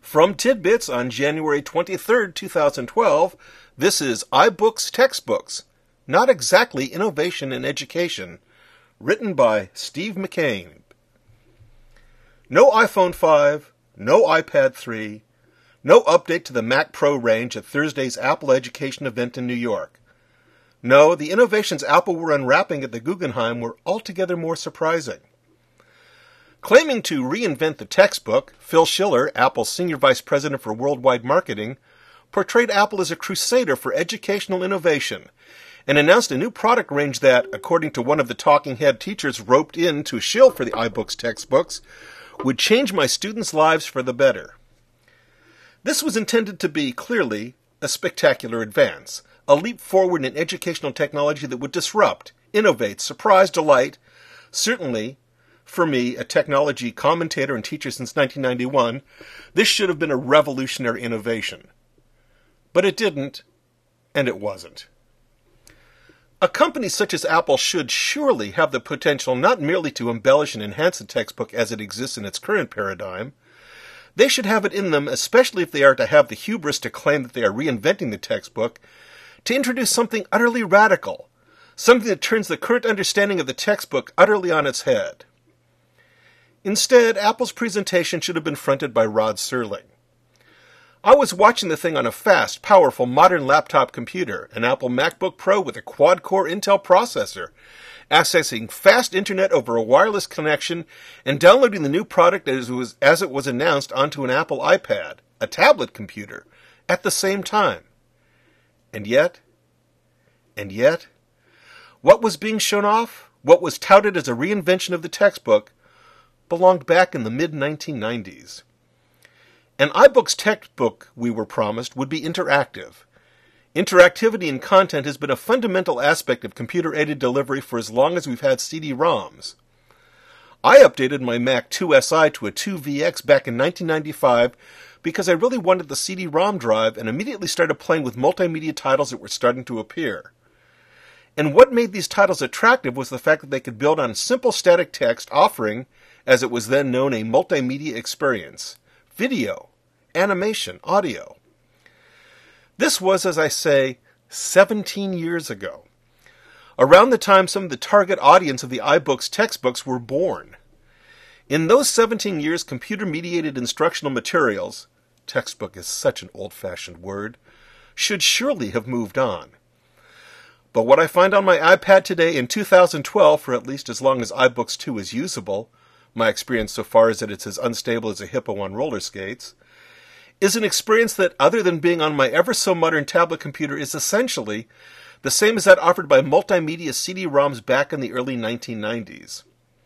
From Tidbits on January 23rd, 2012, this is iBooks Textbooks, Not Exactly Innovation in Education, written by Steve McCabe. No iPhone 5, no iPad 3, no update to the Mac Pro range at Thursday's Apple Education event in New York. No, the innovations Apple were unwrapping at the Guggenheim were altogether more surprising. Claiming to reinvent the textbook, Phil Schiller, Apple's Senior Vice President for Worldwide Marketing, portrayed Apple as a crusader for educational innovation and announced a new product range that, according to one of the talking head teachers roped in to shill for the iBooks textbooks, would change my students' lives for the better. This was intended to be, clearly, a spectacular advance, a leap forward in educational technology that would disrupt, innovate, surprise, delight, certainly. For me, a technology commentator and teacher since 1991, this should have been a revolutionary innovation. But it didn't, and it wasn't. A company such as Apple should surely have the potential not merely to embellish and enhance the textbook as it exists in its current paradigm. They should have it in them, especially if they are to have the hubris to claim that they are reinventing the textbook, to introduce something utterly radical, something that turns the current understanding of the textbook utterly on its head. Instead, Apple's presentation should have been fronted by Rod Serling. I was watching the thing on a fast, powerful, modern laptop computer, an Apple MacBook Pro with a quad-core Intel processor, accessing fast internet over a wireless connection, and downloading the new product as it was announced onto an Apple iPad, a tablet computer, at the same time. And yet, what was being shown off, what was touted as a reinvention of the textbook, belonged back in the mid-1990s. An iBooks textbook, we were promised, would be interactive. Interactivity in content has been a fundamental aspect of computer-aided delivery for as long as we've had CD-ROMs. I updated my Mac 2SI to a 2VX back in 1995 because I really wanted the CD-ROM drive and immediately started playing with multimedia titles that were starting to appear. And what made these titles attractive was the fact that they could build on simple static text offering, as it was then known, a multimedia experience. Video, animation, audio. This was, as I say, 17 years ago. Around the time some of the target audience of the iBooks textbooks were born. In those 17 years, computer-mediated instructional materials, textbook is such an old-fashioned word, should surely have moved on. But what I find on my iPad today in 2012, for at least as long as iBooks 2 is usable, my experience so far is that it's as unstable as a hippo on roller skates, is an experience that, other than being on my ever-so-modern tablet computer, is essentially the same as that offered by multimedia CD-ROMs back in the early 1990s.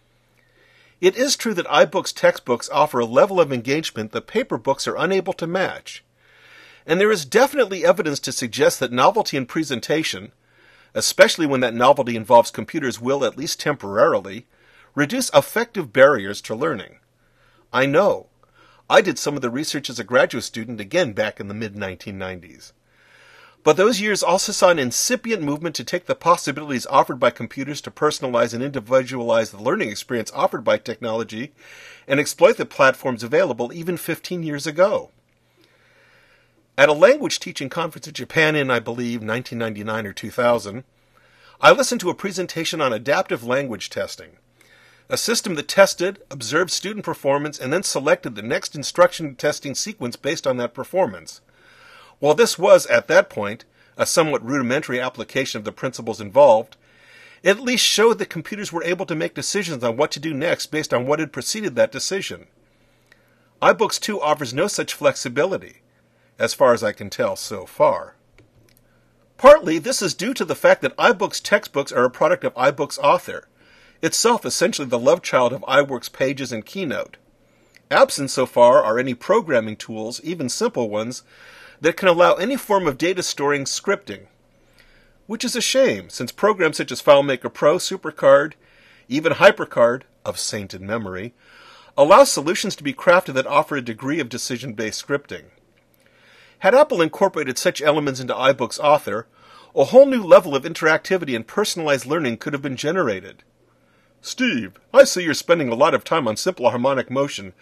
It is true that iBooks textbooks offer a level of engagement that paper books are unable to match, and there is definitely evidence to suggest that novelty in presentation, especially when that novelty involves computers, will, at least temporarily, reduce effective barriers to learning. I know. I did some of the research as a graduate student again back in the mid-1990s. But those years also saw an incipient movement to take the possibilities offered by computers to personalize and individualize the learning experience offered by technology and exploit the platforms available even 15 years ago. At a language teaching conference in Japan in, I believe, 1999 or 2000, I listened to a presentation on adaptive language testing, a system that tested, observed student performance, and then selected the next instruction testing sequence based on that performance. While this was, at that point, a somewhat rudimentary application of the principles involved, it at least showed that computers were able to make decisions on what to do next based on what had preceded that decision. iBooks 2 offers no such flexibility, as far as I can tell so far. Partly, this is due to the fact that iBooks textbooks are a product of iBooks Author, itself essentially the love child of iWorks Pages and Keynote. Absent so far are any programming tools, even simple ones, that can allow any form of data storing scripting. Which is a shame, since programs such as FileMaker Pro, SuperCard, even HyperCard, of sainted memory, allow solutions to be crafted that offer a degree of decision-based scripting. Had Apple incorporated such elements into iBooks Author, a whole new level of interactivity and personalized learning could have been generated. Steve, I see you're spending a lot of time on simple harmonic motion,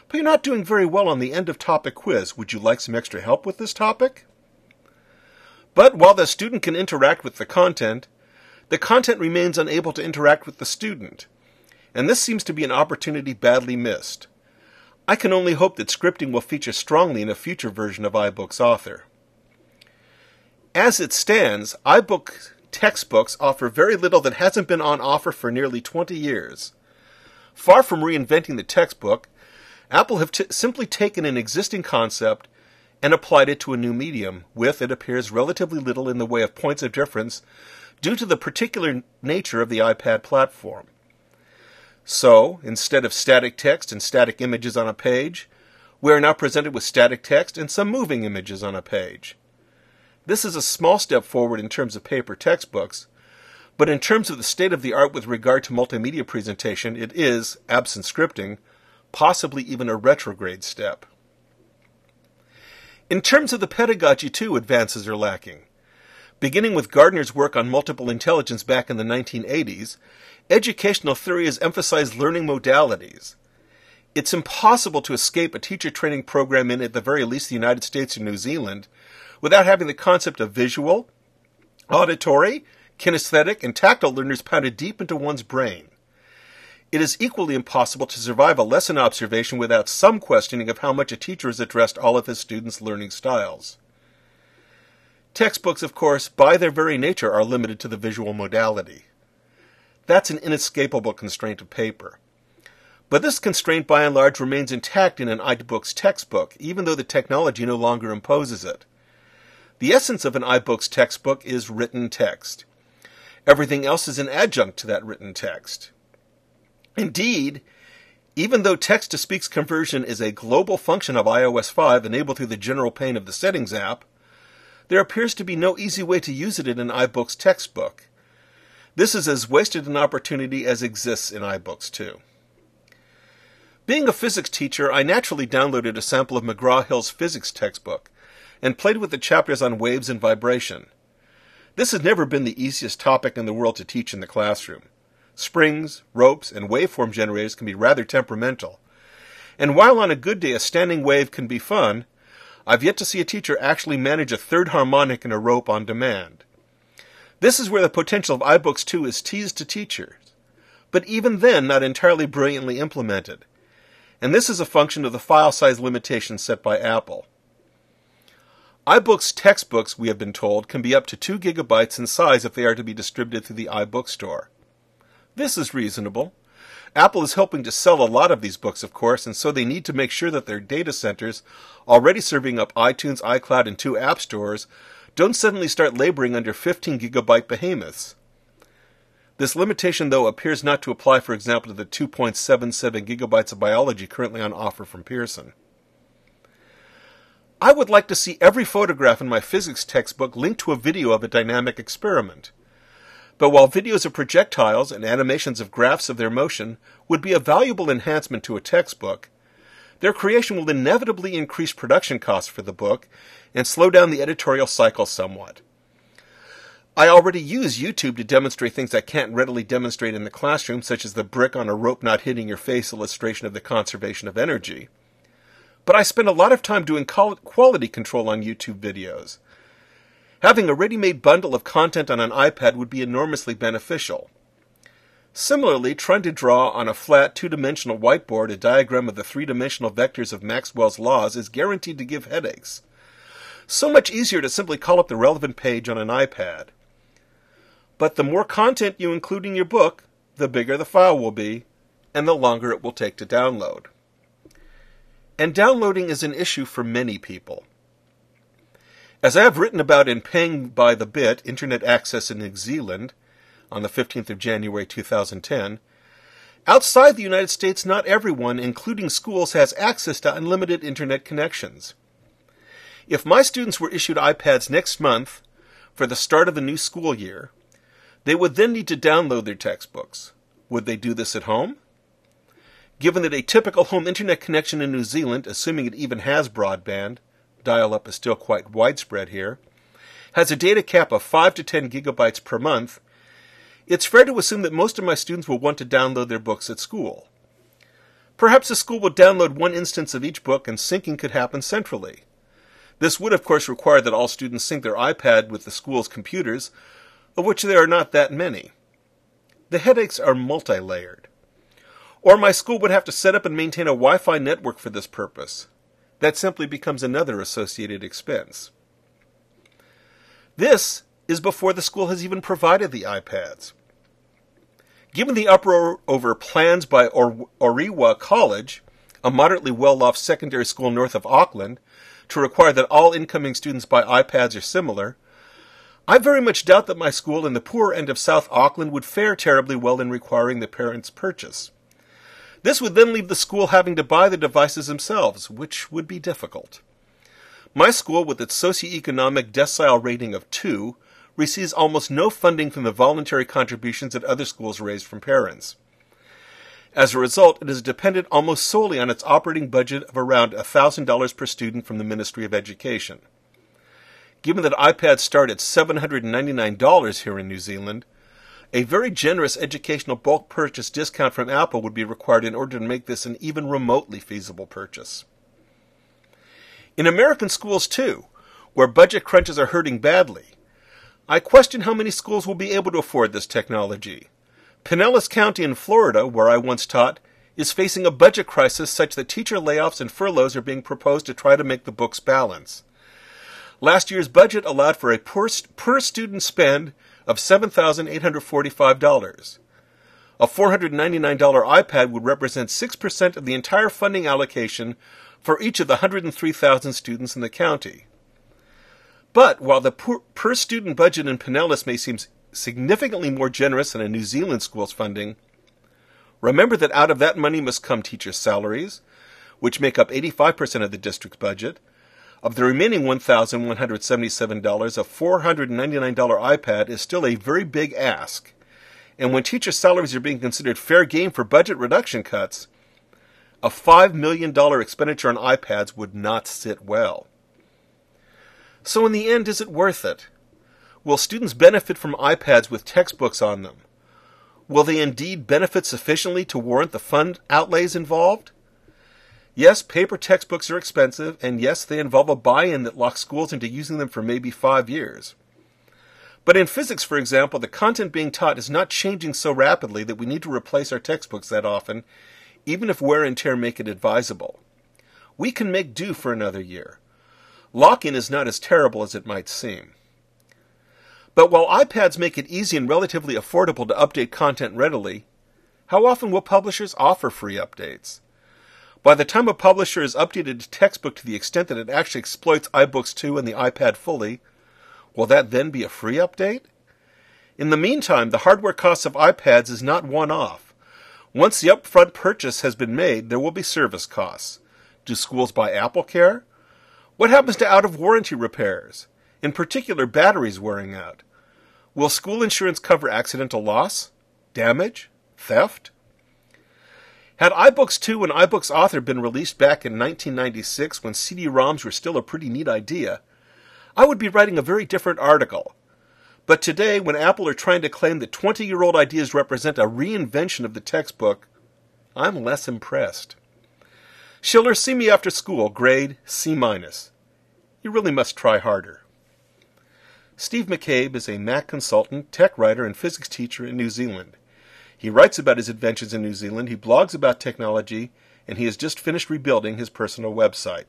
but you're not doing very well on the end-of-topic quiz. Would you like some extra help with this topic? But while the student can interact with the content remains unable to interact with the student. And this seems to be an opportunity badly missed. I can only hope that scripting will feature strongly in a future version of iBooks Author. As it stands, iBook textbooks offer very little that hasn't been on offer for nearly 20 years. Far from reinventing the textbook, Apple have simply taken an existing concept and applied it to a new medium, with, it appears, relatively little in the way of points of difference due to the particular nature of the iPad platform. So, instead of static text and static images on a page, we are now presented with static text and some moving images on a page. This is a small step forward in terms of paper textbooks, but in terms of the state of the art with regard to multimedia presentation, it is, absent scripting, possibly even a retrograde step. In terms of the pedagogy, too, advances are lacking. Beginning with Gardner's work on multiple intelligence back in the 1980s, educational theory has emphasized learning modalities. It's impossible to escape a teacher training program in, at the very least, the United States or New Zealand, without having the concept of visual, auditory, kinesthetic, and tactile learners pounded deep into one's brain. It is equally impossible to survive a lesson observation without some questioning of how much a teacher has addressed all of his students' learning styles. Textbooks, of course, by their very nature, are limited to the visual modality. That's an inescapable constraint of paper. But this constraint, by and large, remains intact in an iBooks textbook, even though the technology no longer imposes it. The essence of an iBooks textbook is written text. Everything else is an adjunct to that written text. Indeed, even though text-to-speech conversion is a global function of iOS 5 enabled through the general pane of the Settings app, there appears to be no easy way to use it in an iBooks textbook. This is as wasted an opportunity as exists in iBooks, too. Being a physics teacher, I naturally downloaded a sample of McGraw-Hill's physics textbook and played with the chapters on waves and vibration. This has never been the easiest topic in the world to teach in the classroom. Springs, ropes, and waveform generators can be rather temperamental. And while on a good day a standing wave can be fun, I've yet to see a teacher actually manage a third harmonic in a rope on demand. This is where the potential of iBooks 2 is teased to teachers, but even then not entirely brilliantly implemented. And this is a function of the file size limitations set by Apple. iBooks textbooks, we have been told, can be up to 2 gigabytes in size if they are to be distributed through the iBook Store. This is reasonable. Apple is hoping to sell a lot of these books, of course, and so they need to make sure that their data centers, already serving up iTunes, iCloud, and 2 app stores, don't suddenly start laboring under 15 gigabyte behemoths. This limitation, though, appears not to apply, for example, to the 2.77 gigabytes of biology currently on offer from Pearson. I would like to see every photograph in my physics textbook linked to a video of a dynamic experiment. But while videos of projectiles and animations of graphs of their motion would be a valuable enhancement to a textbook, their creation will inevitably increase production costs for the book and slow down the editorial cycle somewhat. I already use YouTube to demonstrate things I can't readily demonstrate in the classroom, such as the brick on a rope not hitting your face illustration of the conservation of energy. But I spend a lot of time doing quality control on YouTube videos. Having a ready-made bundle of content on an iPad would be enormously beneficial. Similarly, trying to draw on a flat, two-dimensional whiteboard a diagram of the three-dimensional vectors of Maxwell's laws is guaranteed to give headaches. So much easier to simply call up the relevant page on an iPad. But the more content you include in your book, the bigger the file will be, and the longer it will take to download. And downloading is an issue for many people. As I have written about in Paying by the Bit, Internet Access in New Zealand, on the 15th of January 2010, outside the United States, not everyone, including schools, has access to unlimited Internet connections. If my students were issued iPads next month for the start of the new school year, they would then need to download their textbooks. Would they do this at home? Given that a typical home Internet connection in New Zealand, assuming it even has broadband, dial-up is still quite widespread here, has a data cap of 5 to 10 gigabytes per month, it's fair to assume that most of my students will want to download their books at school. Perhaps the school would download one instance of each book and syncing could happen centrally. This would, of course, require that all students sync their iPad with the school's computers, of which there are not that many. The headaches are multi-layered. Or my school would have to set up and maintain a Wi-Fi network for this purpose. That simply becomes another associated expense. This is before the school has even provided the iPads. Given the uproar over plans by Orewa College, a moderately well-off secondary school north of Auckland, to require that all incoming students buy iPads or similar, I very much doubt that my school in the poorer end of South Auckland would fare terribly well in requiring the parents' purchase. This would then leave the school having to buy the devices themselves, which would be difficult. My school, with its socioeconomic decile rating of 2, receives almost no funding from the voluntary contributions that other schools raise from parents. As a result, it is dependent almost solely on its operating budget of around $1,000 per student from the Ministry of Education. Given that iPads start at $799 here in New Zealand, a very generous educational bulk purchase discount from Apple would be required in order to make this an even remotely feasible purchase. In American schools, too, where budget crunches are hurting badly, I question how many schools will be able to afford this technology. Pinellas County in Florida, where I once taught, is facing a budget crisis such that teacher layoffs and furloughs are being proposed to try to make the books balance. Last year's budget allowed for a per-student spend of $7,845. A $499 iPad would represent 6% of the entire funding allocation for each of the 103,000 students in the county. But while the per-student budget in Pinellas may seem significantly more generous than a New Zealand school's funding, remember that out of that money must come teacher salaries, which make up 85% of the district's budget. Of the remaining $1,177, a $499 iPad is still a very big ask. And when teacher salaries are being considered fair game for budget reduction cuts, a $5 million expenditure on iPads would not sit well. So in the end, is it worth it? Will students benefit from iPads with textbooks on them? Will they indeed benefit sufficiently to warrant the fund outlays involved? Yes, paper textbooks are expensive, and yes, they involve a buy-in that locks schools into using them for maybe 5 years. But in physics, for example, the content being taught is not changing so rapidly that we need to replace our textbooks that often, even if wear and tear make it advisable. We can make do for another year. Lock-in is not as terrible as it might seem. But while iPads make it easy and relatively affordable to update content readily, how often will publishers offer free updates? By the time a publisher has updated a textbook to the extent that it actually exploits iBooks 2 and the iPad fully, will that then be a free update? In the meantime, the hardware cost of iPads is not one-off. Once the upfront purchase has been made, there will be service costs. Do schools buy AppleCare? What happens to out-of-warranty repairs? In particular, batteries wearing out. Will school insurance cover accidental loss? Damage? Theft? Had iBooks 2 and iBooks Author been released back in 1996 when CD-ROMs were still a pretty neat idea, I would be writing a very different article. But today, when Apple are trying to claim that 20-year-old ideas represent a reinvention of the textbook, I'm less impressed. Schiller, see me after school, grade C-. You really must try harder. Steve McCabe is a Mac consultant, tech writer, and physics teacher in New Zealand. He writes about his adventures in New Zealand, he blogs about technology, and he has just finished rebuilding his personal website.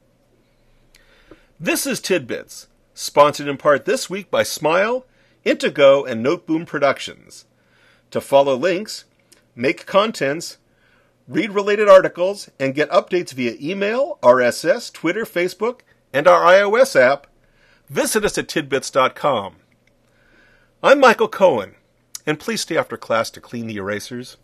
This is Tidbits, sponsored in part this week by Smile, Intego, and Noteboom Productions. To follow links, make contents, read related articles, and get updates via email, RSS, Twitter, Facebook, and our iOS app, visit us at tidbits.com. I'm Michael Cohen, and please stay after class to clean the erasers.